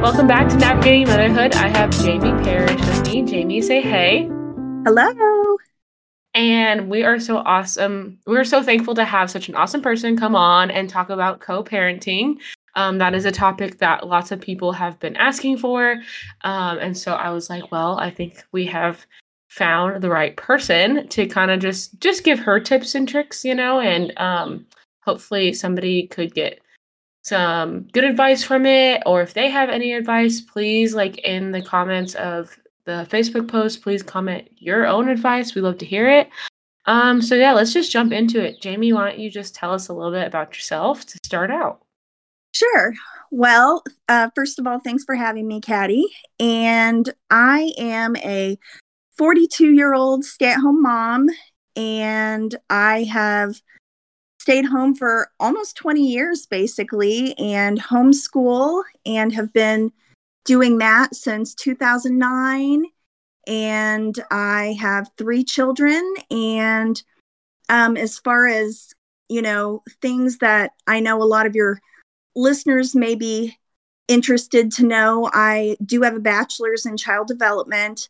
Welcome back to Navigating Motherhood. I have Jamie Parrish with me. Jamie, say hey. Hello. And we are so awesome. We're so thankful to have such an awesome person come on and talk about co-parenting. That is a topic that lots of people have been asking for. And so I was like, well, I think we have found the right person to kind of just give her tips and tricks, and hopefully somebody could get some good advice from it, or if they have any advice, please, like in the comments of the Facebook post, please comment your own advice. We love to hear it. So yeah, let's just jump into it. Jamie, why don't you just tell us a little bit about yourself to start out? Sure. Well, first of all, thanks for having me, Caddy. And I am a 42-year-old stay-at-home mom, and I have stayed home for almost 20 years, basically, and homeschool, and have been doing that since 2009. And I have 3 children. And as far as, things that I know a lot of your listeners may be interested to know, I do have a bachelor's in child development.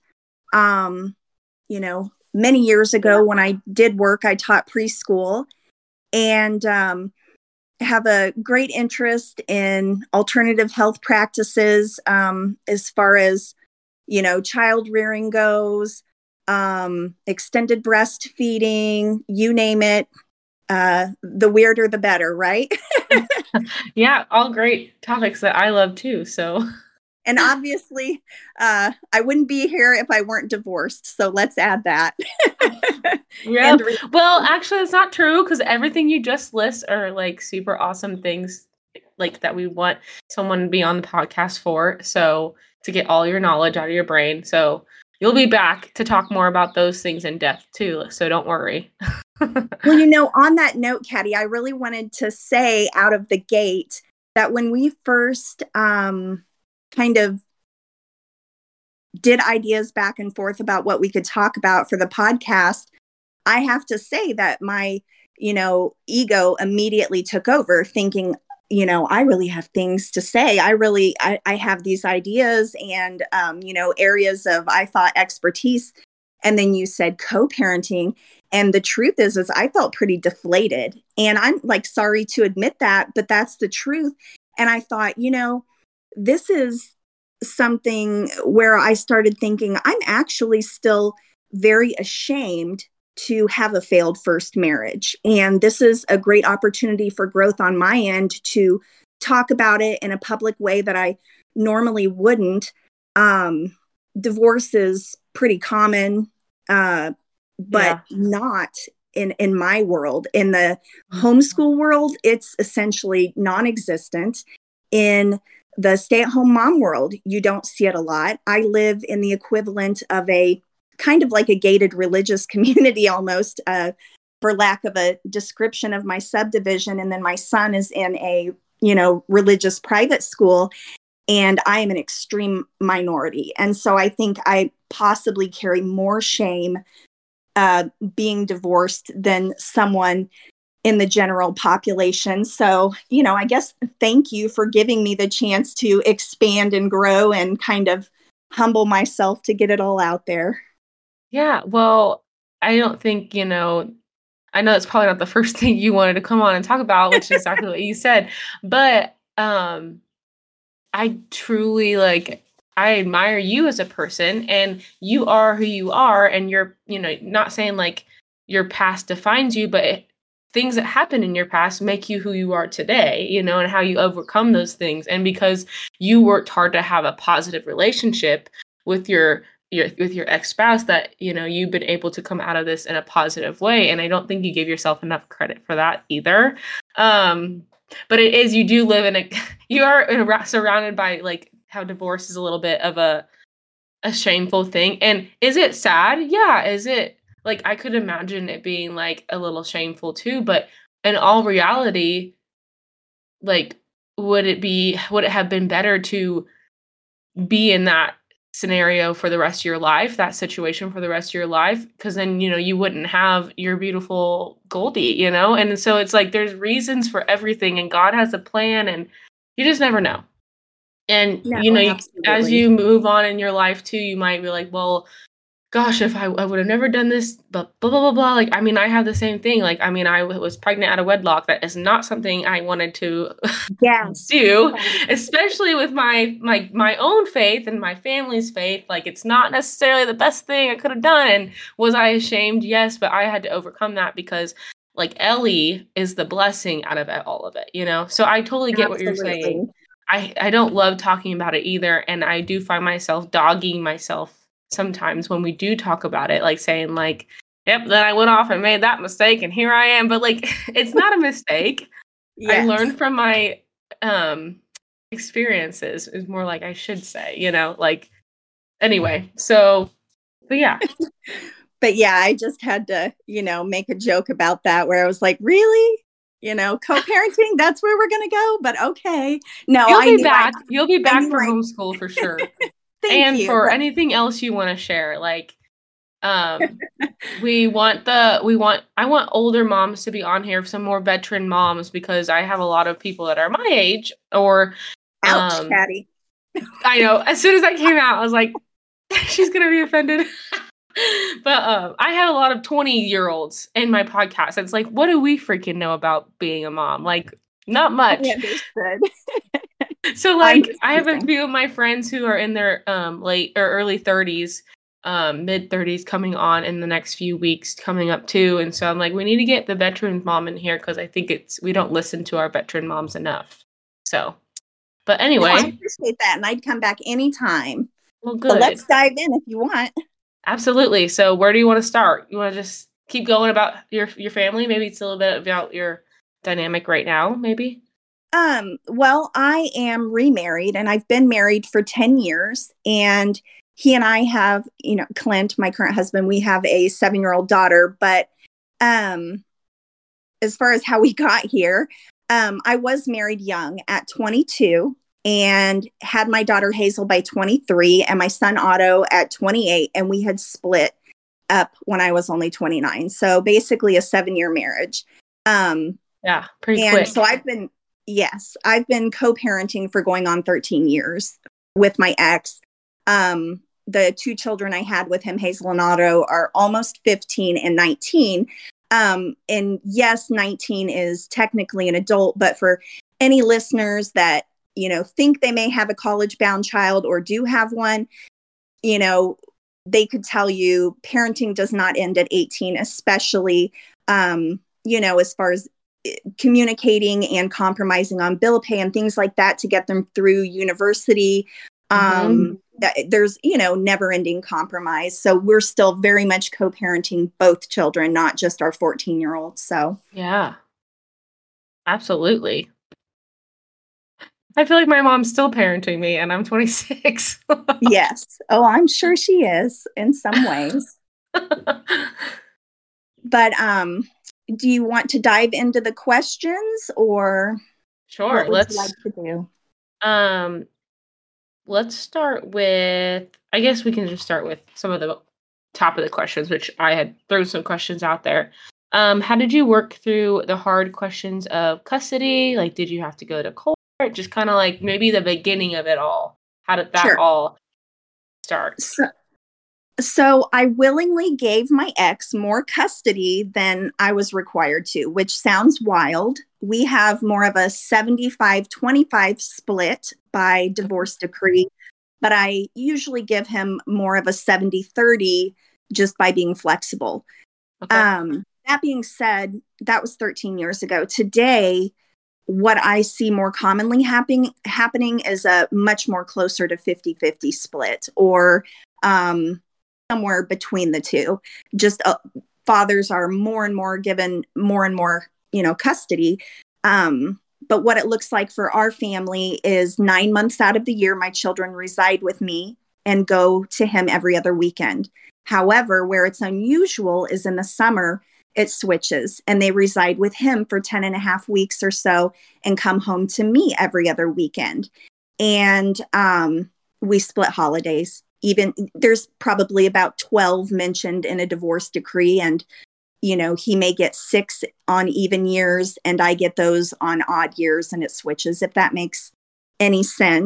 Many years ago when I did work, I taught preschool, and have a great interest in alternative health practices as far as, child rearing goes, extended breastfeeding, you name it. The weirder, the better, right? Yeah, all great topics that I love too. So, and obviously, I wouldn't be here if I weren't divorced. So let's add that. Yeah. Well, actually, it's not true, because everything you just list are like super awesome things, like that we want someone to be on the podcast for. So to get all your knowledge out of your brain. So you'll be back to talk more about those things in depth too. So don't worry. Well, on that note, Caddy, I really wanted to say out of the gate that when we first kind of did ideas back and forth about what we could talk about for the podcast, I have to say that my, ego immediately took over, thinking, I really have things to say. I have these ideas and, areas of, I thought, expertise. And then you said co-parenting. And the truth is I felt pretty deflated. And I'm like, sorry to admit that, but that's the truth. And I thought, this is something where I started thinking, I'm actually still very ashamed to have a failed first marriage. And this is a great opportunity for growth on my end to talk about it in a public way that I normally wouldn't. Divorce is pretty common, but not in my world. In the homeschool world, it's essentially non-existent. In the stay-at-home mom world, you don't see it a lot. I live in the equivalent of a kind of like a gated religious community almost, for lack of a description of my subdivision. And then my son is in a, religious private school, and I am an extreme minority. And so I think I possibly carry more shame being divorced than someone in the general population. So, I guess thank you for giving me the chance to expand and grow and kind of humble myself to get it all out there. Yeah, well, I don't think, I know it's probably not the first thing you wanted to come on and talk about, which is exactly what you said. But I truly, I admire you as a person, and you are who you are, and you're, not saying like your past defines you, but things that happened in your past make you who you are today, and how you overcome those things. And because you worked hard to have a positive relationship with your ex-spouse, that, you've been able to come out of this in a positive way. And I don't think you gave yourself enough credit for that either. But it is, you do live you are surrounded by like how divorce is a little bit of a shameful thing. And is it sad? Yeah. Is it like, I could imagine it being like a little shameful too, but in all reality, like, would it have been better to be in that scenario for the rest of your life, that situation for the rest of your life? Because then, you wouldn't have your beautiful Goldie, And so it's like, there's reasons for everything, and God has a plan, and you just never know. And, No, as absolutely. you move on in your life too, you might be like, well, gosh, if I would have never done this, but blah, blah, blah, blah. Like, I mean, I have the same thing. Like, I mean, was pregnant out of wedlock. That is not something I wanted to Yes. do, especially with my own faith and my family's faith. Like, it's not necessarily the best thing I could have done. And was I ashamed? Yes, but I had to overcome that because like Ellie is the blessing out of all of it, So I totally get what you're saying. Absolutely. I don't love talking about it either, and I do find myself dogging myself sometimes when we do talk about it, like saying like, "Yep, then I went off and made that mistake, and here I am." But like, it's not a mistake. I Yes. learned from my experiences. Is more like I should say, like anyway. So, but yeah, But yeah, I just had to, make a joke about that where I was like, really? Co-parenting, that's where we're going to go. But okay. No, you'll I be knew back. You'll be I back knew for I, homeschool for sure, thank and you. for But anything else you want to share. Like, I want older moms to be on here, some more veteran moms, because I have a lot of people that are my age or ouch, um Patty. I know as soon as I came out, I was like, she's gonna be offended. But I have a lot of 20-year-olds in my podcast. It's like, what do we freaking know about being a mom? Like, not I much. understood. So I'm like just I have a teasing. few of my friends who are in their late or early 30s, mid 30s coming on in the next few weeks coming up too. And so I'm like, we need to get the veteran mom in here because I think we don't listen to our veteran moms enough. So, but No, I anyway, appreciate that. And I'd come back anytime. well, So let's good. dive in if you want. Absolutely. So where do you want to start? You want to just keep going about your family? Maybe it's a little bit about your dynamic right now, maybe? Well, I am remarried and I've been married for 10 years. And he and I have, Clint, my current husband, we have a 7-year-old daughter. But um, as far as how we got here, I was married young at 22 and had my daughter Hazel by 23 and my son Otto at 28. And we had split up when I was only 29. So basically a 7-year marriage. Yeah, pretty And quick. so I've been co-parenting for going on 13 years with my ex. The two children I had with him, Hazel and Otto, are almost 15 and 19. And yes, 19 is technically an adult, but for any listeners that, think they may have a college bound child or do have one, they could tell you parenting does not end at 18, especially, as far as communicating and compromising on bill pay and things like that to get them through university. There's, never ending compromise. So we're still very much co-parenting both children, not just our 14-year-old. So Yeah, absolutely. I feel like my mom's still parenting me and I'm 26. yes. Oh, I'm sure she is in some ways. But do you want to dive into the questions or Sure, what would you like to do? let's start with, I guess we can just start with some of the top of the questions, which I had thrown some questions out there. How did you work through the hard questions of custody? Like, did you have to go to court? Just kind of like maybe the beginning of it all. How did that Sure. all start? So I willingly gave my ex more custody than I was required to, which sounds wild. We have more of a 75-25 split by divorce decree, but I usually give him more of a 70-30 just by being flexible. Okay. That being said, that was 13 years ago. Today, what I see more commonly happening is a much more closer to 50-50 split or somewhere between the two. Just fathers are more and more given more and more, custody. But what it looks like for our family is 9 months out of the year, my children reside with me and go to him every other weekend. However, where it's unusual is in the summer, it switches and they reside with him for 10 and a half weeks or so and come home to me every other weekend. And we split holidays. Even there's probably about 12 mentioned in a divorce decree. And, he may get 6 on even years and I get those on odd years and it switches, if that makes any sense.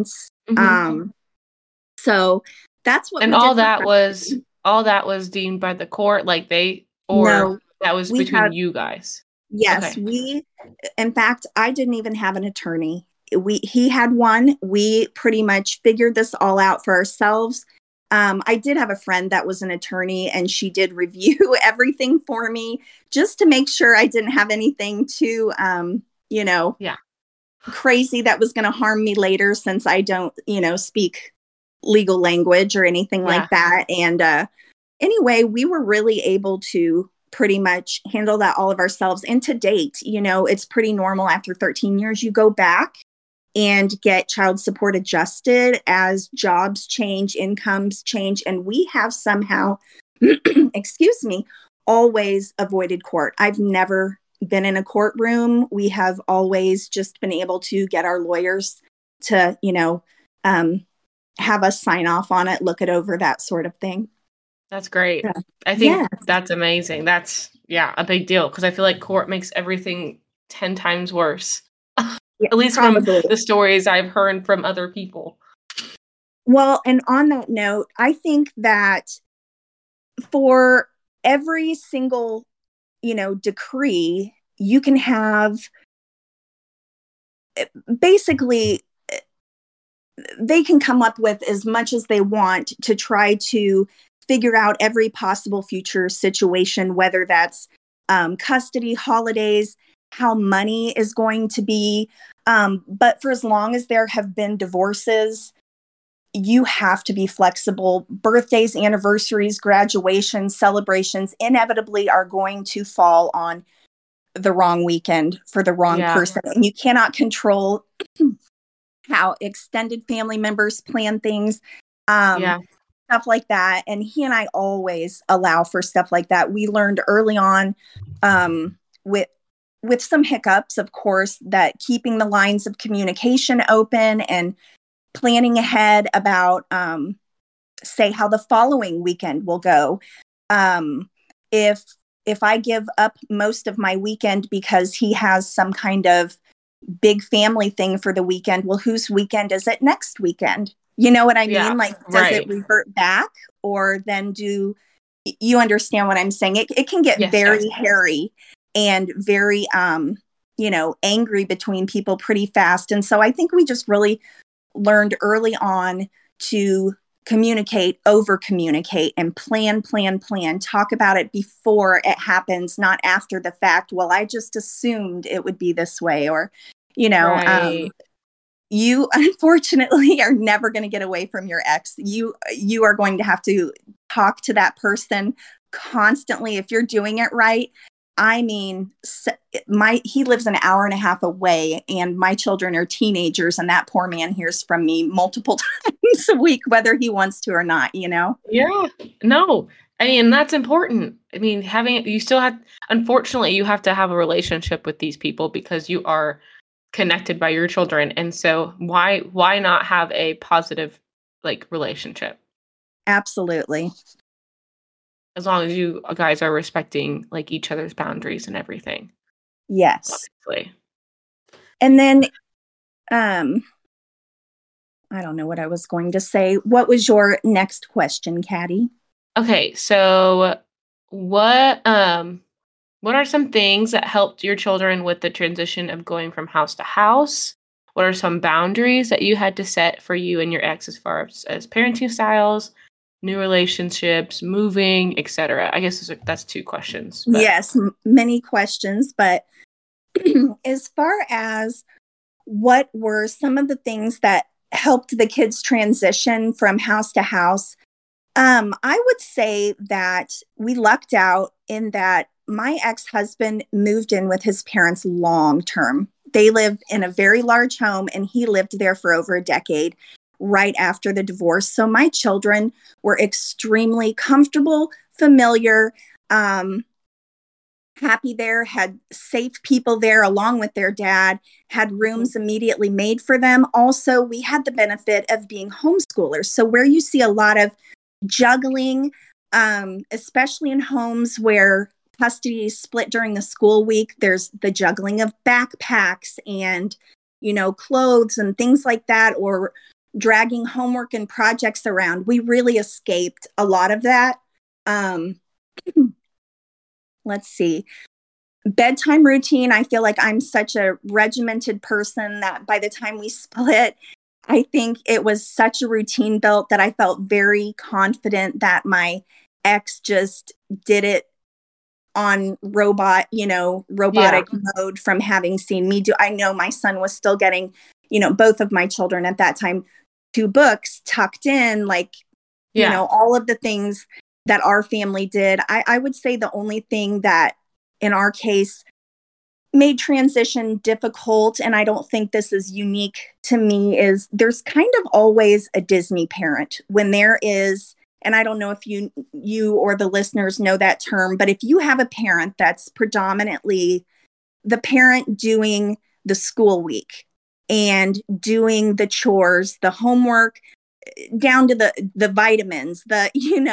Mhm. So that's what And we did for all that was deemed by the court, like, they or no, that was we between have you guys? yes, Okay. we in fact, I didn't even have an attorney. He had one. We pretty much figured this all out for ourselves. I did have a friend that was an attorney, and she did review everything for me just to make sure I didn't have anything too, you know, Yeah. crazy that was going to harm me later, since I don't, speak legal language or anything Yeah. like that. And anyway, we were really able to pretty much handle that all of ourselves. And to date, it's pretty normal after 13 years, you go back and get child support adjusted as jobs change, incomes change. And we have somehow, excuse me, always avoided court. I've never been in a courtroom. We have always just been able to get our lawyers to, have us sign off on it, look it over, that sort of thing. That's great. Yeah. I Yeah. think that's amazing. That's, yeah, a big deal because I feel like court makes everything 10 times worse, Yeah, at least from probably. the stories I've heard from other people. Well, and on that note, I think that for every single, decree, you can have basically they can come up with as much as they want to try to figure out every possible future situation, whether that's custody, holidays, how money is going to be. But for as long as there have been divorces, you have to be flexible. Birthdays, anniversaries, graduations, celebrations inevitably are going to fall on the wrong weekend for the wrong Yeah. person. And you cannot control how extended family members plan things, Yeah. stuff like that. And he and I always allow for stuff like that. We learned early on, with some hiccups, of course, that keeping the lines of communication open and planning ahead about, say, how the following weekend will go. Um, if I give up most of my weekend because he has some kind of big family thing for the weekend, well, whose weekend is it next weekend? You know what I Yeah. mean? Like, does it Right. revert back, or then you understand what I'm saying? It can get Yes, yes. very hairy and very, angry between people pretty fast. And so I think we just really learned early on to communicate, over communicate, and plan, talk about it before it happens, not after the fact. Well, I just assumed it would be this way, or, Right. you unfortunately are never going to get away from your ex. You are going to have to talk to that person constantly if you're doing it right. I mean, he lives an hour and a half away, and my children are teenagers, and that poor man hears from me multiple times a week, whether he wants to or not. Yeah. No. I mean, that's important. I mean, you still have, unfortunately, you have to have a relationship with these people because you are connected by your children. And so why not have a positive like relationship Absolutely. as long as you guys are respecting like each other's boundaries and everything, Yes. obviously. And then, I don't know what I was going to say. What was your next question, Caddy? Okay, so what are some things that helped your children with the transition of going from house to house? What are some boundaries that you had to set for you and your ex as far as parenting styles, new relationships, moving, etc.? I guess that's two questions, but Yes, many questions, but as far as what were some of the things that helped the kids transition from house to house, I would say that we lucked out in that my ex-husband moved in with his parents long term. They lived in a very large home, and he lived there for over a decade right after the divorce. So my children were extremely comfortable, familiar, um, happy there, had safe people there along with their dad, had Mhm. rooms immediately made for them. Also, we had the benefit of being homeschoolers. So, where you see a lot of juggling, especially in homes where custody is split during the school week, there's the juggling of backpacks and, clothes and things like that, or dragging homework and projects around. We really escaped a lot of that. Let's see. Bedtime routine. I feel like I'm such a regimented person that by the time we split, I think it was such a routine built that I felt very confident that my ex just did it on robotic mode from having seen me do. I know my son was still getting, both of my children at that time, 2 books tucked in, all of the things that our family did. I would say the only thing that in our case made transition difficult, and I don't think this is unique to me, is there's kind of always a Disney parent when there is, and I don't know if you or the listeners know that term, but if you have a parent that's predominantly the parent doing the school week and doing the chores, the homework, down to the vitamins, the.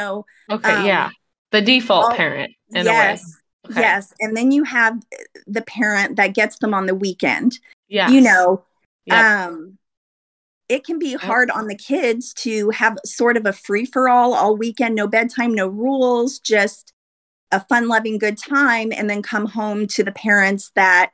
The default parent in a way. Okay. Yes. And then you have the parent that gets them on the weekend. Yes. Yep. It can be hard on the kids to have sort of a free-for-all all weekend, no bedtime, no rules, just a fun-loving good time, and then come home to the parents that,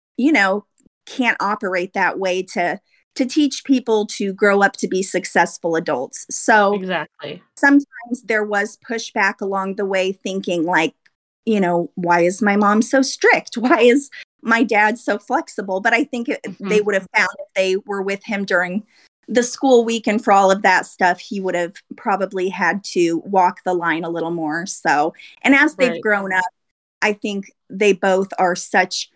can't operate that way to teach people to grow up to be successful adults. So exactly. Sometimes there was pushback along the way, thinking like, why is my mom so strict? Why is my dad so flexible? But I think they would have found if they were with him during the school week and for all of that stuff, he would have probably had to walk the line a little more. So, and as they've grown up, I think they both are such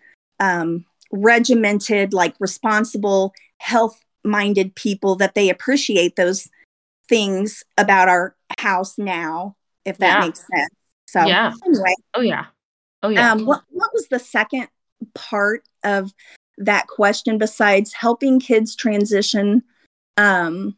regimented, responsible, health-minded people that they appreciate those things about our house now, if that makes sense. So anyway. Oh yeah. What was the second part of that question besides helping kids transition? What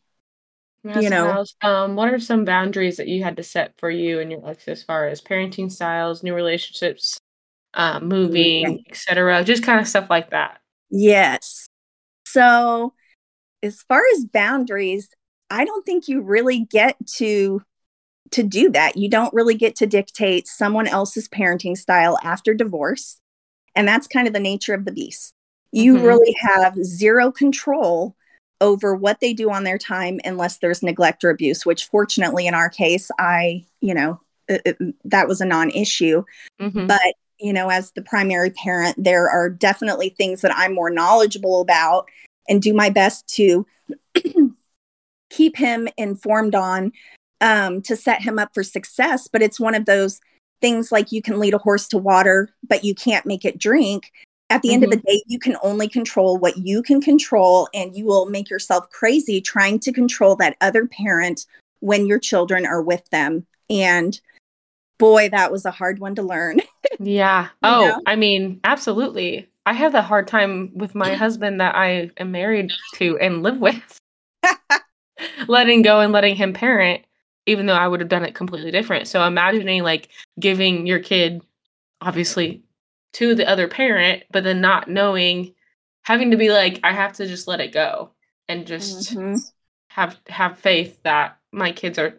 are some boundaries that you had to set for you and your life as far as parenting styles, new relationships, moving, etc., just kind of stuff like that? Yes. So as far as boundaries, I don't think you really get to do that. You don't really get to dictate someone else's parenting style after divorce. And that's kind of the nature of the beast. You really have zero control over what they do on their time unless there's neglect or abuse, which fortunately in our case, that was a non-issue. But, as the primary parent, there are definitely things that I'm more knowledgeable about and do my best to keep him informed on, to set him up for success. But it's one of those things like you can lead a horse to water, but you can't make it drink. At the end of the day, you can only control what you can control, and you will make yourself crazy trying to control that other parent when your children are with them. And boy, that was a hard one to learn. Yeah. I mean, absolutely. I have the hard time with my husband that I am married to and live with. Letting go and letting him parent, even though I would have done it completely different. So imagining giving your kid, obviously, to the other parent, but then not knowing, having to be I have to just let it go and just have faith that my kids are,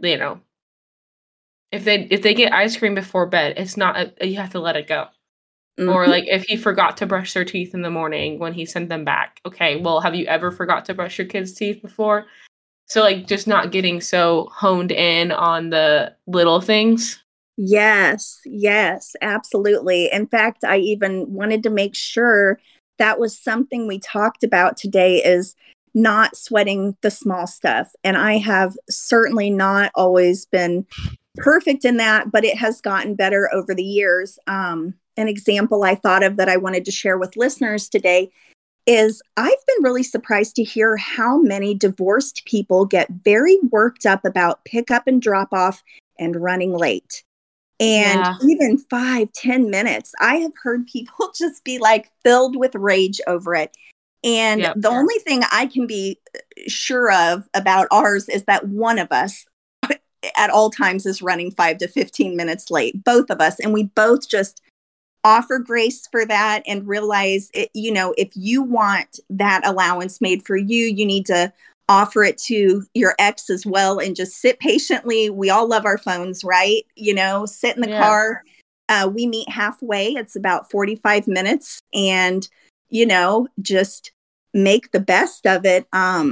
if they get ice cream before bed, it's not you have to let it go. Or if he forgot to brush their teeth in the morning when he sent them back. Okay, well, have you ever forgot to brush your kids' teeth before? So just not getting so honed in on the little things. Yes, absolutely. In fact, I even wanted to make sure that was something we talked about today, is not sweating the small stuff. And I have certainly not always been perfect in that, but it has gotten better over the years. An example I thought of that I wanted to share with listeners today is I've been really surprised to hear how many divorced people get very worked up about pickup and drop off and running late. And even 5-10 minutes, I have heard people just be filled with rage over it. And the only thing I can be sure of about ours is that one of us at all times is running 5 to 15 minutes late, both of us. And we both just offer grace for that and realize, if you want that allowance made for you, you need to offer it to your ex as well and just sit patiently. We all love our phones, right? Sit in the Yeah. car. We meet halfway. It's about 45 minutes and, just make the best of it.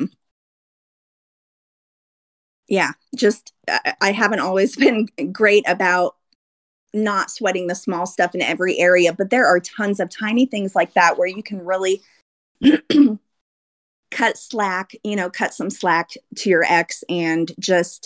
Yeah, just I haven't always been great about not sweating the small stuff in every area, but there are tons of tiny things like that where you can really cut some slack to your ex and just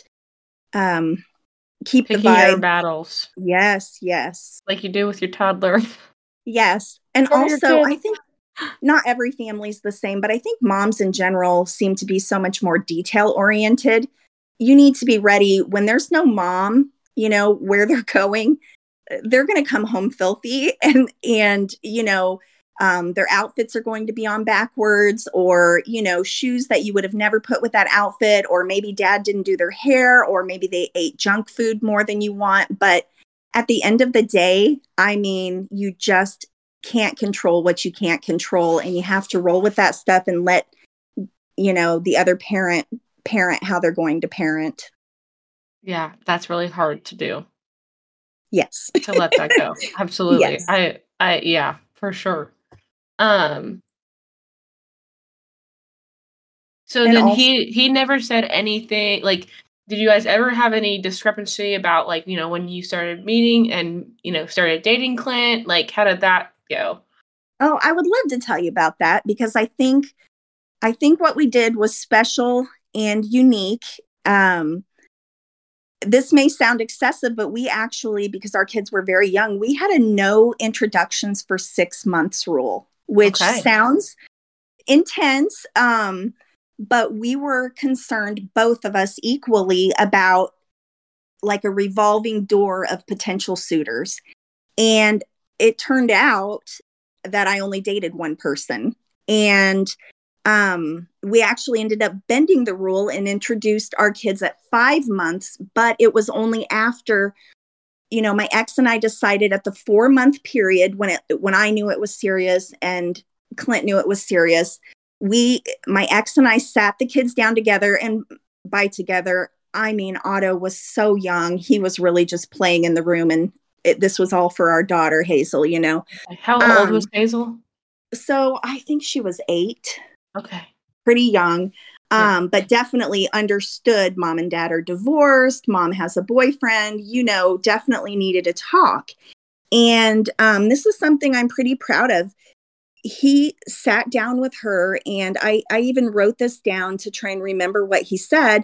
keep Picking the your vibe. battles. Yes, yes. Like you do with your toddler. Yes. And Or your also, kid. I think not every family's the same, but I think moms in general seem to be so much more detail oriented. You need to be ready when there's no mom, where they're going. They're going to come home filthy and their outfits are going to be on backwards or, shoes that you would have never put with that outfit, or maybe dad didn't do their hair, or maybe they ate junk food more than you want. But at the end of the day, I mean, you just can't control what you can't control, and you have to roll with that stuff and let, the other parent how they're going to parent. Yeah, that's really hard to do. Yes. To let that go. Absolutely. Yes. Yeah, for sure. So And then also, he never said anything, like, did you guys ever have any discrepancy about, like, when you started meeting and, started dating Clint? Like, how did that go? oh, I would love to tell you about that because I think what we did was special and unique. This may sound excessive, but we actually, because our kids were very young, we had a no introductions for 6 months rule, which Okay. sounds intense. But we were concerned, both of us equally, about like a revolving door of potential suitors. And it turned out that I only dated one person. And we actually ended up bending the rule and introduced our kids at 5 months, but it was only after, my ex and I decided at the 4-month period when I knew it was serious and Clint knew it was serious. My ex and I sat the kids down together, and by together, I mean, Otto was so young. He was really just playing in the room, and this was all for our daughter, Hazel, How old was Hazel? So I think she was 8. Okay. Pretty young, Yeah. but definitely understood mom and dad are divorced. Mom has a boyfriend, definitely needed to talk. And this is something I'm pretty proud of. He sat down with her, and I even wrote this down to try and remember what he said.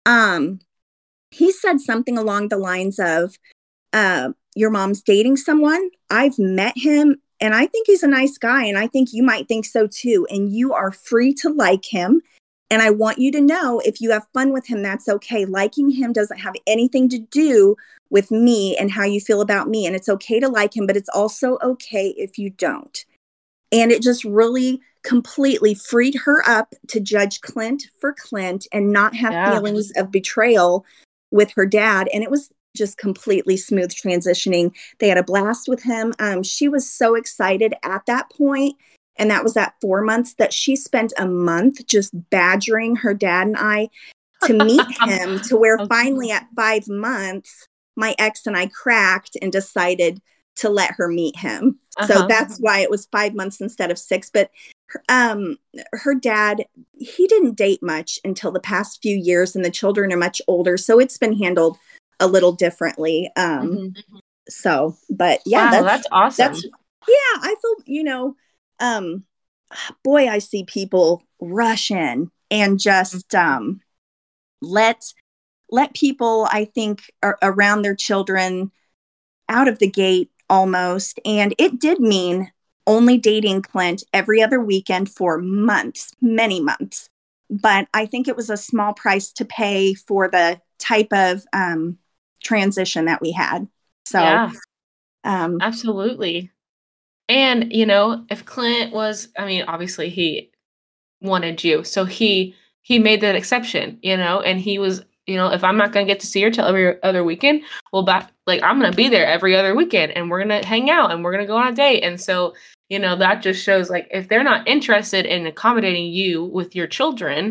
He said something along the lines of, your mom's dating someone. I've met him and I think he's a nice guy. And I think you might think so too. And you are free to like him. And I want you to know, if you have fun with him, that's okay. Liking him doesn't have anything to do with me and how you feel about me. And it's okay to like him, but it's also okay if you don't. And it just really completely freed her up to judge Clint for Clint and not have feelings of betrayal with her dad. And it was just completely smooth transitioning. They had a blast with him. She was so excited at that point, and that was at 4 months, that she spent a month just badgering her dad and I to meet him, to where finally at 5 months, my ex and I cracked and decided to let her meet him. So that's why it was 5 months instead of 6. But her dad, he didn't date much until the past few years, and the children are much older. So it's been handled a little differently. So, but yeah, wow, that's awesome. I feel, boy, I see people rush in and just let people, I think, around their children out of the gate almost. And it did mean only dating Clint every other weekend for months, many months. But I think it was a small price to pay for the type of transition that we had. So, yeah, absolutely. And, if Clint was, I mean, obviously he wanted you. So he made that exception, and he was, if I'm not going to get to see her till every other weekend, well, I'm going to be there every other weekend, and we're going to hang out and we're going to go on a date. And so, that just shows, like, if they're not interested in accommodating you with your children,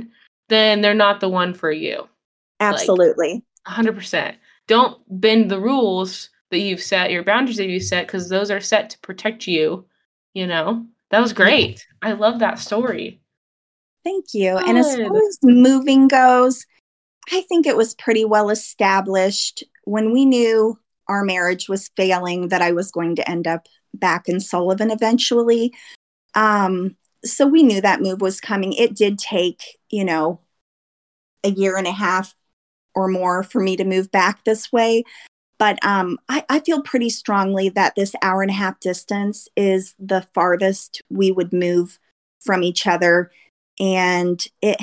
then they're not the one for you. Like, Absolutely. 100%. Don't bend the rules that you've set, your boundaries that you set, because those are set to protect you, you know? That was Yeah. great. I love that story. Thank you. And as Good. far as moving goes, I think it was pretty well established when we knew our marriage was failing that I was going to end up back in Sullivan eventually. Um, so we knew that move was coming. It did take, a year and a half or more for me to move back this way. But I feel pretty strongly that this hour and a half distance is the farthest we would move from each other. And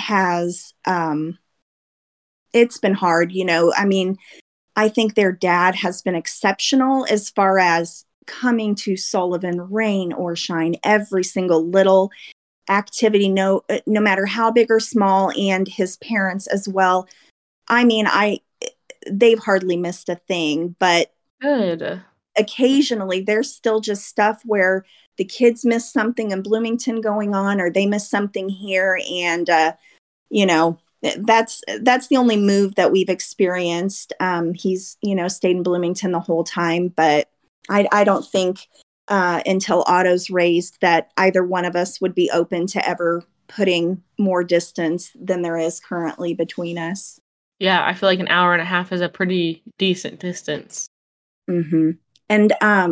it's been hard, I mean, I think their dad has been exceptional as far as coming to Sullivan, rain or shine, every single little activity, no matter how big or small, and his parents as well. I mean, they've hardly missed a thing, but Good. occasionally there's still just stuff where the kids miss something in Bloomington going on, or they miss something here, and you know that's the only move that we've experienced. He's stayed in Bloomington the whole time, but I don't think until Otto's raised that either one of us would be open to ever putting more distance than there is currently between us. Yeah, I feel like an hour and a half is a pretty decent distance. Mm-hmm. And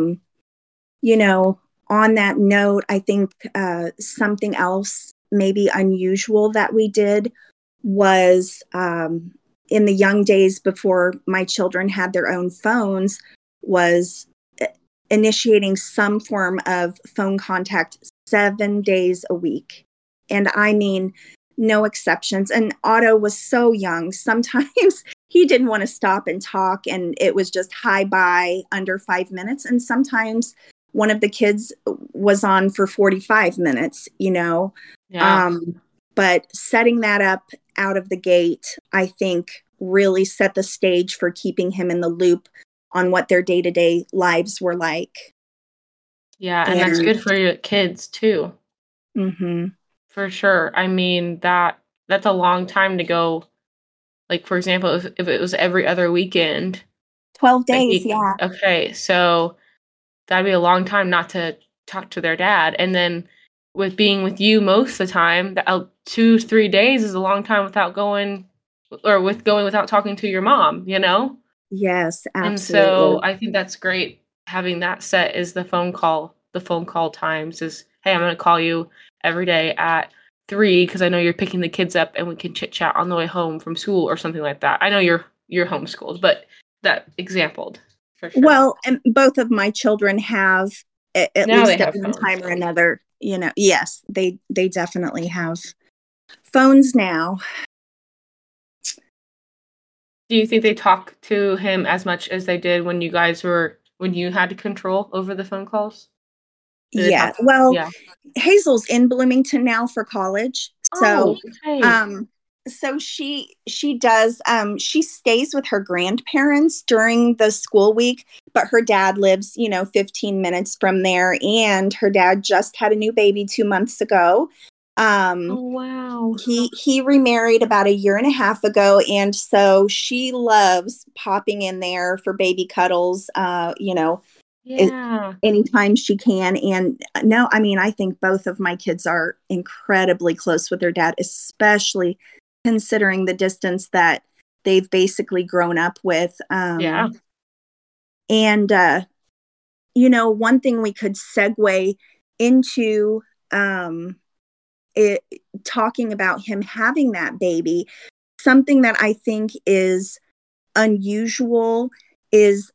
on that note, I think something else maybe unusual that we did was in the young days before my children had their own phones, was initiating some form of phone contact 7 days a week. And I mean, no exceptions. And Otto was so young. Sometimes he didn't want to stop and talk, and it was just hi bye under 5 minutes. And sometimes one of the kids was on for 45 minutes, Yeah. But setting that up out of the gate, I think really set the stage for keeping him in the loop on what their day-to-day lives were like. Yeah, and that's good for your kids too. Mm-hmm. For sure. I mean, that's a long time to go. Like, for example, if it was every other weekend, 12 like days, yeah. okay, so that'd be a long time not to talk to their dad. And then with being with you most of the time, 2-3 days is a long time without going without talking to your mom, you know? Yes, And so absolutely. I think that's great having that set is the phone call times is, "Hey, I'm gonna call you every day at 3 because I know you're picking the kids up and we can chit chat on the way home from school," or something like that. I know you're homeschooled, but that exampled for sure. Well, and both of my children have at Now they least at have one phones. time or another, yes, they definitely have phones now. Do you think they talk to him as much as they did when you had control over the phone calls? Do they Yeah. talk? Well, Yeah. Hazel's in Bloomington now for college. So Oh, okay. um she does she stays with her grandparents during the school week, but her dad lives, 15 minutes from there, and her dad just had a new baby 2 months ago. Oh, Um wow. he remarried about a year and a half ago, and so she loves popping in there for baby cuddles, Yeah. anytime she can. And no, I mean, I think both of my kids are incredibly close with their dad, especially considering the distance that they've basically grown up with. Yeah. And one thing we could segue into, um, it, talking about him having that baby, something that I think is unusual is,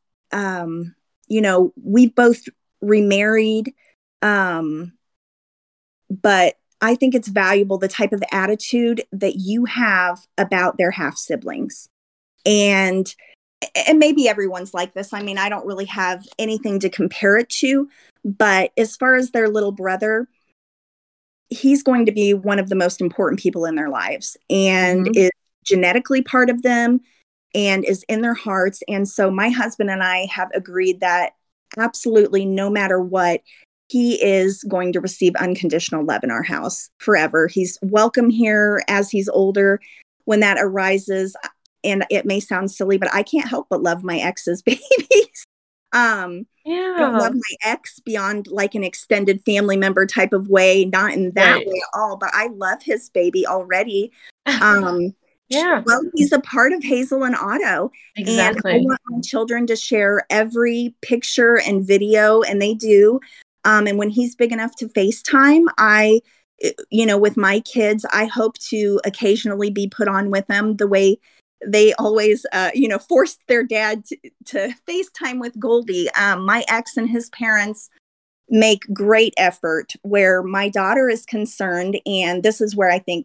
we both remarried, um, but I think it's valuable the type of attitude that you have about their half siblings. And maybe everyone's like this. I mean, I don't really have anything to compare it to, but as far as their little brother, he's going to be one of the most important people in their lives, and Mhm. is genetically part of them and is in their hearts. And so my husband and I have agreed that absolutely no matter what, he is going to receive unconditional love in our house forever. He's welcome here as he's older. When that arises, and it may sound silly, but I can't help but love my ex's babies. I don't love Yeah. my ex beyond like an extended family member type of way, not in that Right. way at all, but I love his baby already. Um, Yeah. well, he's a part of Hazel and Otto, and I Exactly. want my children to share every picture and video, and they do. And when he's big enough to FaceTime, with my kids, I hope to occasionally be put on with them the way they always, forced their dad to FaceTime with Goldie. My ex and his parents make great effort where my daughter is concerned. And this is where I think,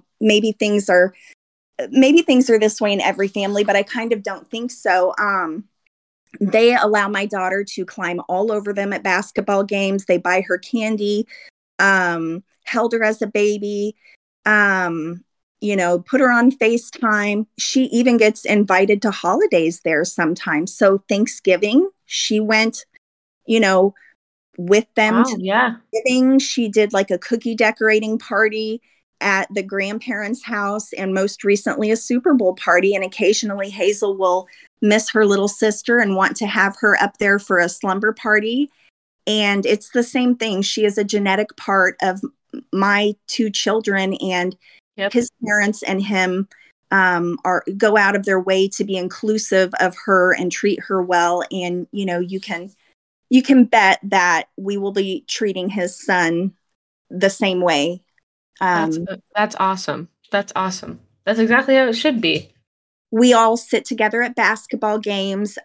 maybe things are this way in every family, but I kind of don't think so. They allow my daughter to climb all over them at basketball games. They buy her candy, held her as a baby, put her on FaceTime. She even gets invited to holidays there sometimes. So Thanksgiving, she went, with them Wow. to Yeah. Thanksgiving. She did like a cookie decorating party at the grandparents' house, and most recently a Super Bowl party. And occasionally Hazel will miss her little sister and want to have her up there for a slumber party. And it's the same thing. She is a genetic part of my two children, and Yep. his parents and him go out of their way to be inclusive of her and treat her well. And you can bet that we will be treating his son the same way. That's awesome. That's awesome. That's exactly how it should be. We all sit together at basketball games,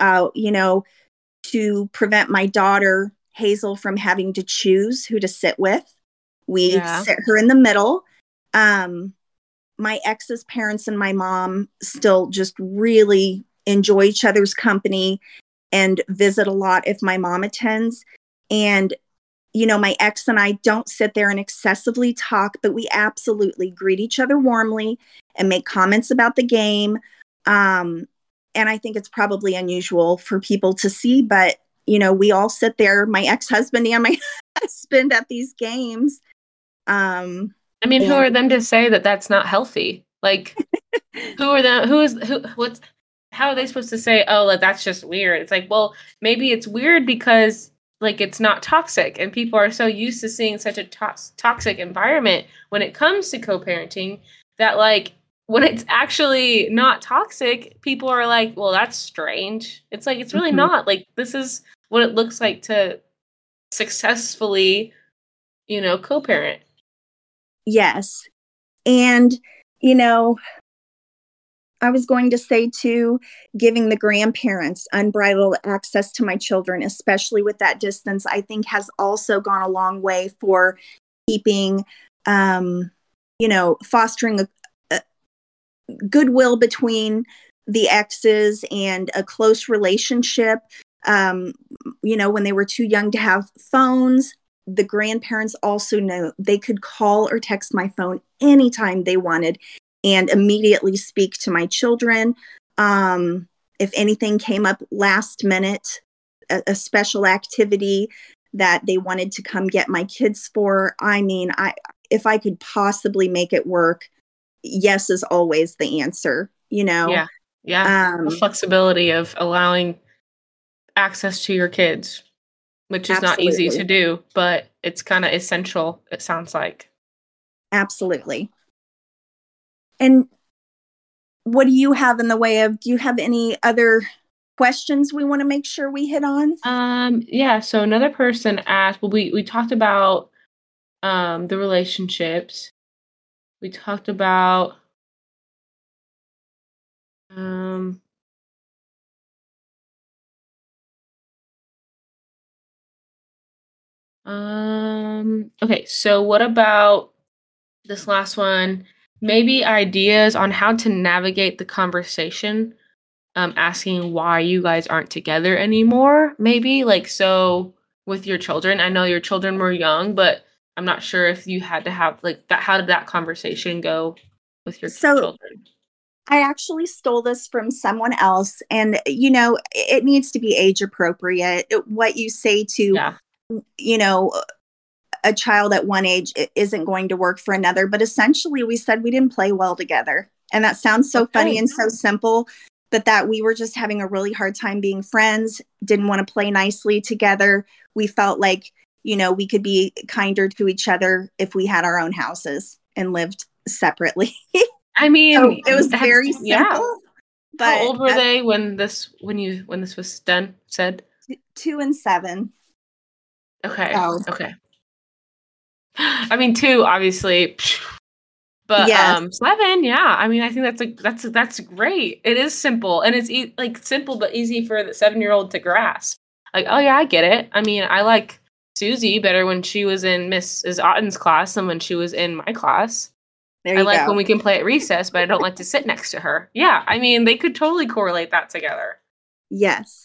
to prevent my daughter, Hazel, from having to choose who to sit with. We Yeah. sit her in the middle. My ex's parents and my mom still just really enjoy each other's company and visit a lot if my mom attends. And my ex and I don't sit there and excessively talk, but we absolutely greet each other warmly and make comments about the game. And I think it's probably unusual for people to see, but we all sit there, my ex-husband and my husband, at these games. I mean, who And are them to say that that's not healthy? Like, who are them? How are they supposed to say, oh, like, that's just weird? It's like, well, maybe it's weird because like it's not toxic and people are so used to seeing such a toxic environment when it comes to co-parenting that like when it's actually not toxic, people are like, well, that's strange. It's like, it's really Mhm. not. Like, this is what it looks like to successfully, co-parent. Yes. And, you know, I was going to say too, giving the grandparents unbridled access to my children, especially with that distance, I think has also gone a long way for keeping, fostering a goodwill between the exes and a close relationship. When they were too young to have phones, the grandparents also know they could call or text my phone anytime they wanted and immediately speak to my children. If anything came up last minute, a special activity that they wanted to come get my kids for, if I could possibly make it work, yes is always the answer, Yeah. Yeah. The flexibility of allowing access to your kids, which is not easy to Absolutely. do, but it's kind of essential, it sounds like. Absolutely. And what do you have in the way of, do you have any other questions we want to make sure we hit on? Yeah, so another person asked, well, we talked about the relationships. We talked about um okay, so what about this last one? Maybe ideas on how to navigate the conversation, asking why you guys aren't together anymore, maybe? Like, so with your children, I know your children were young, but I'm not sure if you had to have like that. How did that conversation go with your So children? I actually stole this from someone else, and it needs to be age appropriate. What you say to Yeah. you know, a child at one age isn't going to work for another. But essentially, we said we didn't play well together. And that sounds so funny and so simple, but that we were just having a really hard time being friends, didn't want to play nicely together. We felt like, you know, we could be kinder to each other if we had our own houses and lived separately. I mean, so it was very simple. Yeah. But how old were they when this was done? Said 2 and 7. Okay. Okay. I mean, 2 obviously, but yes. 7, yeah. I mean, I think that's great. It is simple, and it's like simple but easy for the 7-year-old to grasp. Like, oh yeah, I get it. I mean, I like Susie better when she was in Mrs. Otten's class than when she was in my class. I like when we can play at recess, but I don't like to sit next to her. Yeah, I mean, they could totally correlate that together. Yes.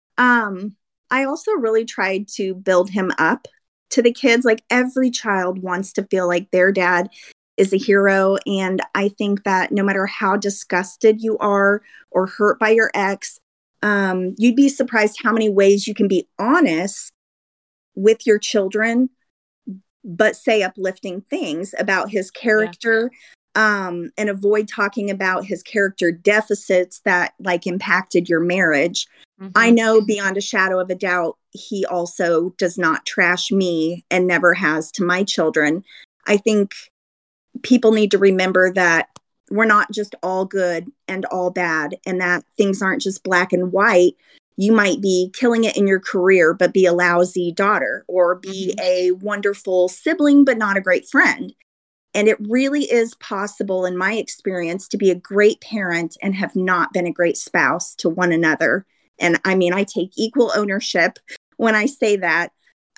I also really tried to build him up to the kids. Like, every child wants to feel like their dad is a hero. And I think that no matter how disgusted you are or hurt by your ex, you'd be surprised how many ways you can be honest with your children, but say uplifting things about his character, and avoid talking about his character deficits that like impacted your marriage. Mm-hmm. I know beyond a shadow of a doubt, he also does not trash me and never has to my children. I think people need to remember that we're not just all good and all bad, and that things aren't just black and white. You might be killing it in your career, but be a lousy daughter, or be a wonderful sibling, but not a great friend. And it really is possible, in my experience, to be a great parent and have not been a great spouse to one another. And I mean, I take equal ownership when I say that.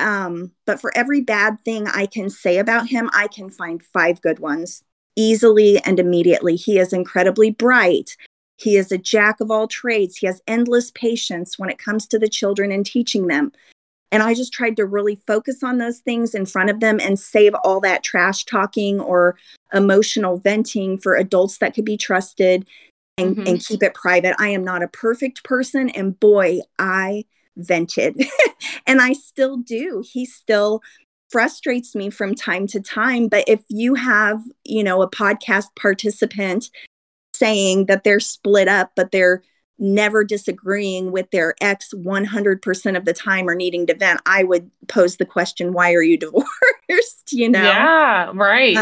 But for every bad thing I can say about him, I can find 5 good ones easily and immediately. He is incredibly bright. He is a jack of all trades. He has endless patience when it comes to the children and teaching them. And I just tried to really focus on those things in front of them and save all that trash talking or emotional venting for adults that could be trusted, and keep it private. I am not a perfect person. And boy, I vented and I still do. He still frustrates me from time to time. But if you have, you know, a podcast participant saying that they're split up, but they're never disagreeing with their ex 100% of the time or needing to vent, I would pose the question, why are you divorced? You know? Yeah, right.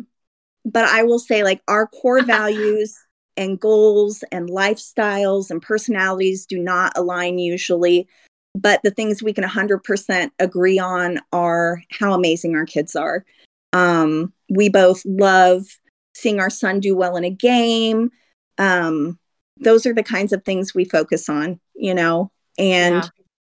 But I will say, like, our core values and goals and lifestyles and personalities do not align usually. But the things we can 100% agree on are how amazing our kids are. We both love seeing our son do well in a game. Those are the kinds of things we focus on, you know, and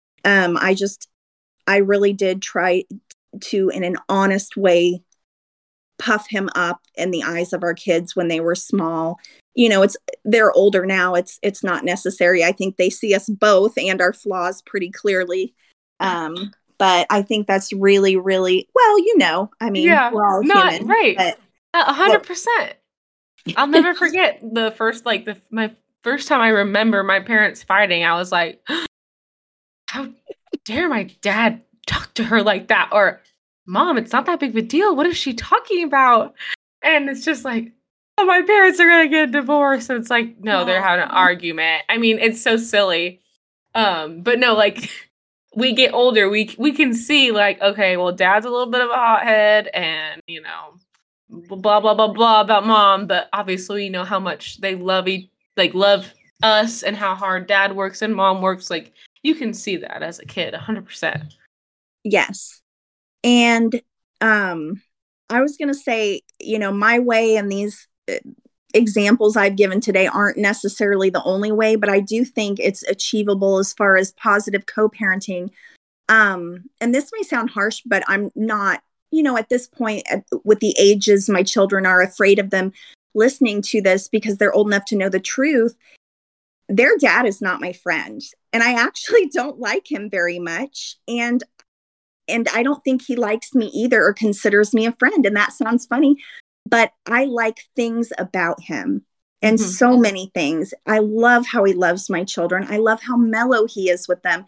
I really did try to, in an honest way, puff him up in the eyes of our kids when they were small. You know, they're older now. It's not necessary. I think they see us both and our flaws pretty clearly. But I think that's really, really, well, you know, I mean, we're all human. Right. 100%. I'll never forget the first, my first time I remember my parents fighting. I was like, how dare my dad talk to her like that? Or, Mom, it's not that big of a deal. What is she talking about? And it's just like, oh, my parents are going to get divorced. So it's like, no, they're having an argument. I mean, it's so silly. But no, like, we get older, we can see, like, okay, well, Dad's a little bit of a hothead, and, you know, blah, blah, blah, blah about Mom. But obviously, you know how much they love us and how hard Dad works and Mom works. Like, you can see that as a kid, 100%. Yes. And I was going to say, you know, my way and these examples I've given today aren't necessarily the only way, but I do think it's achievable as far as positive co-parenting. And this may sound harsh, but I'm not, you know, at this point, with the ages my children are, afraid of them listening to this because they're old enough to know the truth. Their dad is not my friend, and I actually don't like him very much. And I don't think he likes me either or considers me a friend. And that sounds funny, but I like things about him, and so many things. I love how he loves my children. I love how mellow he is with them.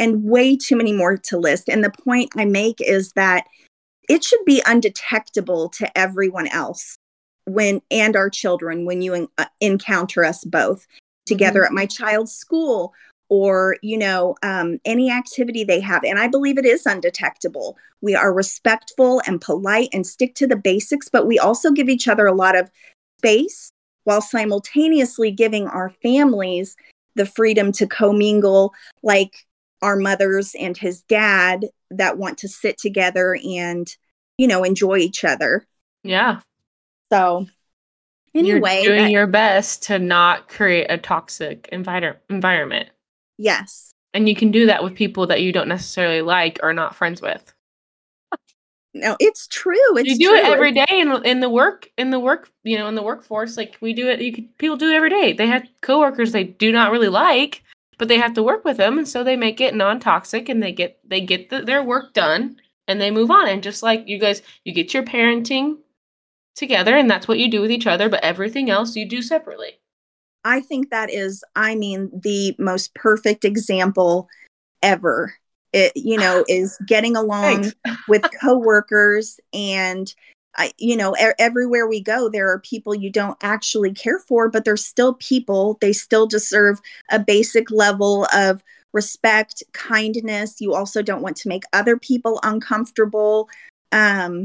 and way too many more to list. And the point I make is that it should be undetectable to everyone else and our children when you encounter us both together at my child's school or, any activity they have. And I believe it is undetectable. We are respectful and polite and stick to the basics, but we also give each other a lot of space while simultaneously giving our families the freedom to commingle, like our mothers and his dad that want to sit together and, enjoy each other. Yeah. So anyway, you're doing your best to not create a toxic environment. Yes. And you can do that with people that you don't necessarily like or not friends with. No, it's true. You do it every day in the workforce. Like we do it. People do it every day. They have coworkers they do not really like, but they have to work with them, and so they make it non-toxic, and they get their work done, and they move on. And just like you guys, you get your parenting together, and that's what you do with each other. But everything else you do separately. I think that is, the most perfect example ever. It, is getting along with coworkers and, everywhere we go, there are people you don't actually care for, but they're still people. They still deserve a basic level of respect, kindness. You also don't want to make other people uncomfortable. And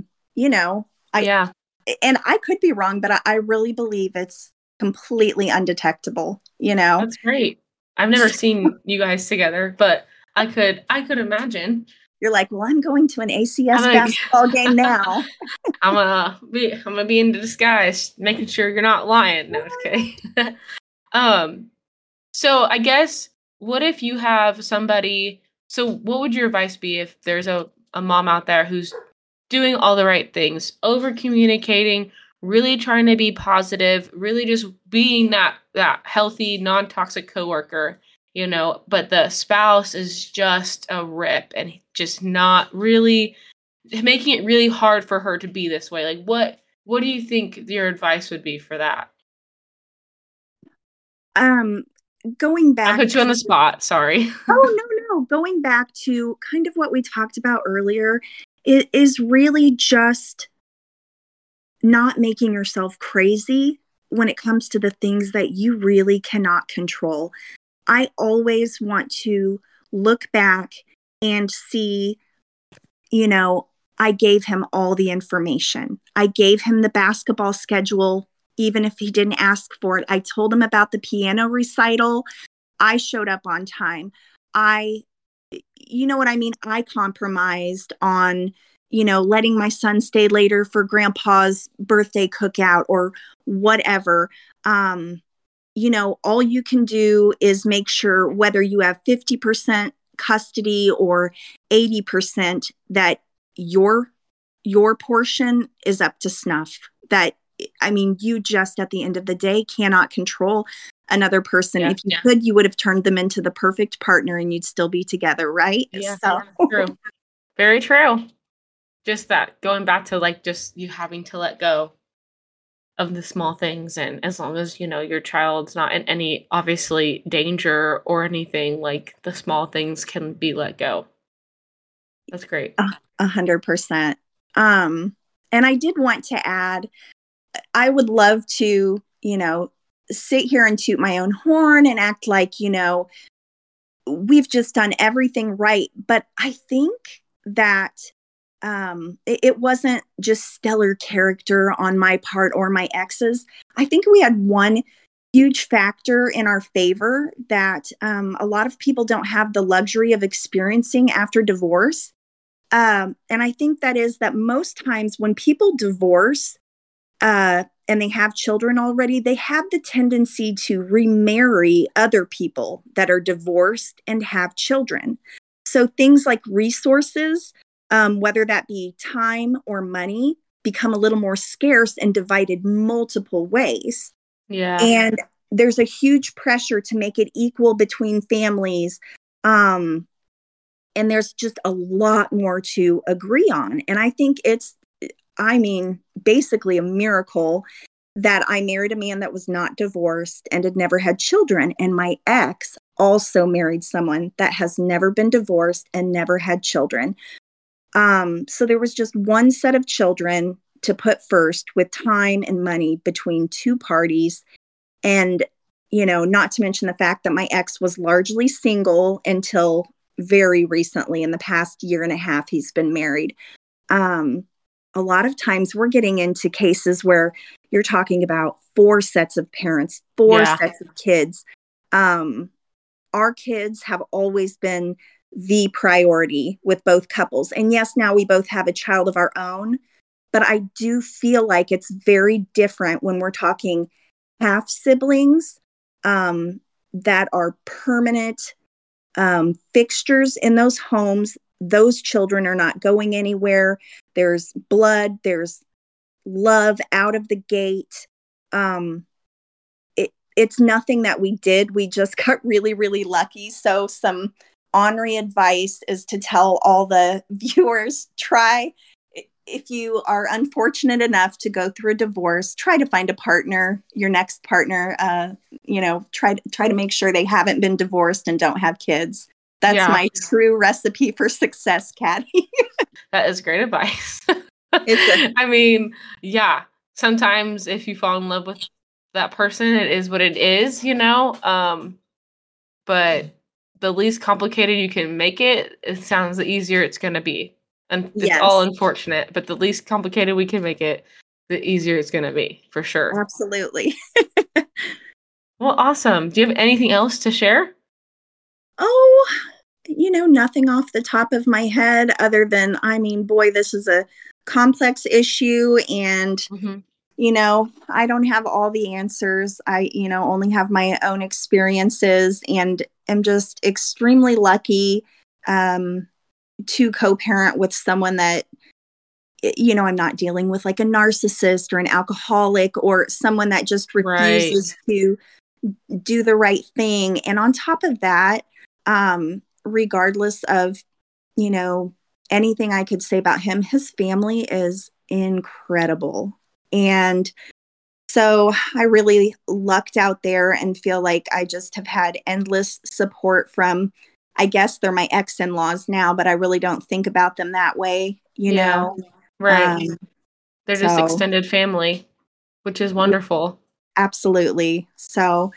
I could be wrong, but I really believe it's completely undetectable, That's great. I've never seen you guys together, but I could imagine. You're like, well, I'm going to an ACS basketball game now. I'm gonna be in disguise, making sure you're not lying. No, just kidding. So I guess what if you have somebody? So what would your advice be if there's a mom out there who's doing all the right things, over communicating, really trying to be positive, really just being that healthy, non-toxic coworker, but the spouse is just a rip and just not really making it really hard for her to be this way. Like what do you think your advice would be for that? Going back, I put you on the spot. Sorry. Oh, no. Going back to kind of what we talked about earlier, it is really just not making yourself crazy when it comes to the things that you really cannot control. I always want to look back and see, I gave him all the information. I gave him the basketball schedule, even if he didn't ask for it. I told him about the piano recital. I showed up on time. You know what I mean? I compromised on, letting my son stay later for grandpa's birthday cookout or whatever. All you can do is make sure whether you have 50% custody or 80% that your portion is up to snuff. You just at the end of the day cannot control another person. If you could, you would have turned them into the perfect partner and you'd still be together, right? Yeah, so. True. Very true. Just that, going back to like just you having to let go of the small things, and as long as your child's not in any obviously danger or anything, like the small things can be let go. That's great. 100%. And I did want to add, I would love to, sit here and toot my own horn and act like, we've just done everything right. But I think that it wasn't just stellar character on my part or my ex's. I think we had one huge factor in our favor that a lot of people don't have the luxury of experiencing after divorce. And I think that is that most times when people divorce and they have children already, they have the tendency to remarry other people that are divorced and have children. So things like resources, whether that be time or money, become a little more scarce and divided multiple ways. Yeah. And there's a huge pressure to make it equal between families. And there's just a lot more to agree on. And I think it's, basically a miracle that I married a man that was not divorced and had never had children. And my ex also married someone that has never been divorced and never had children. So there was just one set of children to put first, with time and money between two parties. And, not to mention the fact that my ex was largely single until very recently. In the past year and a half, he's been married. A lot of times we're getting into cases where you're talking about 4 sets of parents, 4 sets of kids. Our kids have always been the priority with both couples. And yes, now we both have a child of our own, but I do feel like it's very different when we're talking half siblings that are permanent fixtures in those homes. Those children are not going anywhere. There's blood, there's love out of the gate. It's nothing that we did. We just got really, really lucky. So some ornery advice is to tell all the viewers, if you are unfortunate enough to go through a divorce, try to find a partner, your next partner, try to make sure they haven't been divorced and don't have kids. That's my true recipe for success, Caddy. That is great advice. Sometimes if you fall in love with that person, it is what it is, but the least complicated you can make it, it sounds the easier it's going to be. And it's all unfortunate, but the least complicated we can make it, the easier it's going to be, for sure. Absolutely. Well, awesome. Do you have anything else to share? Oh, nothing off the top of my head other than, boy, this is a complex issue, and, I don't have all the answers. I, only have my own experiences, and am just extremely lucky to co-parent with someone that, I'm not dealing with like a narcissist or an alcoholic or someone that just refuses to do the right thing. And on top of that, regardless of, anything I could say about him, his family is incredible. And so I really lucked out there and feel like I just have had endless support from, I guess they're my ex-in-laws now, but I really don't think about them that way, know? Right. They're just extended family, which is wonderful. Absolutely. So,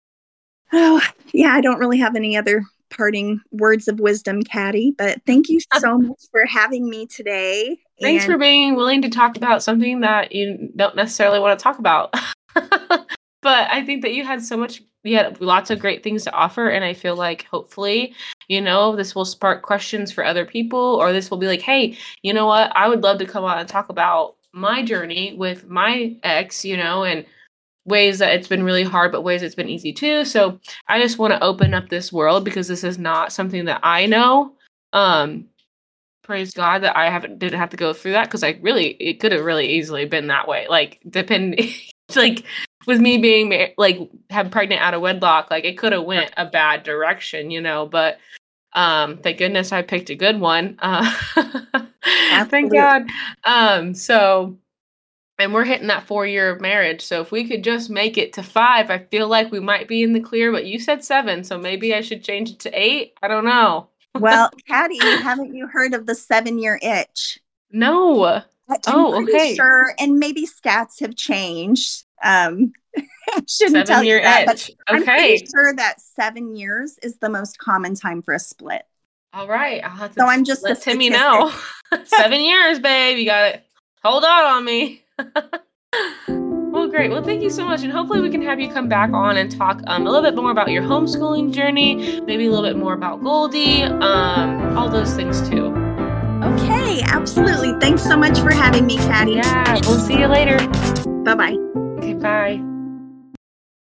I don't really have any other parting words of wisdom, Caddy, but thank you so much for having me today. Thanks for being willing to talk about something that you don't necessarily want to talk about. But I think that you had lots of great things to offer. And I feel like hopefully, this will spark questions for other people, or this will be like, hey, you know what? I would love to come on and talk about my journey with my ex, and ways that it's been really hard, but ways it's been easy too. So I just want to open up this world, because this is not something that I know. Praise God that I didn't have to go through that, because it could have really easily been that way. Like, with me being have pregnant out of wedlock, it could have went a bad direction, but thank goodness I picked a good one. Thank God. And we're hitting that 4-year of marriage. So if we could just make it to 5, I feel like we might be in the clear. But you said 7, so maybe I should change it to 8. I don't know. Well, Caddy, haven't you heard of the 7-year itch? No. I'm pretty sure, and maybe stats have changed. I shouldn't tell you that, but I'm pretty sure that 7 years is the most common time for a split. All right, I'll have to. So I'm just let Timmy know. 7 years, babe. You got it. Hold on me. Well, great. Well, thank you so much, and hopefully we can have you come back on and talk a little bit more about your homeschooling journey, maybe a little bit more about Goldie, all those things too. Okay, absolutely. Thanks so much for having me, Caddy. Yeah, we'll see you later. Bye-bye. Okay, bye.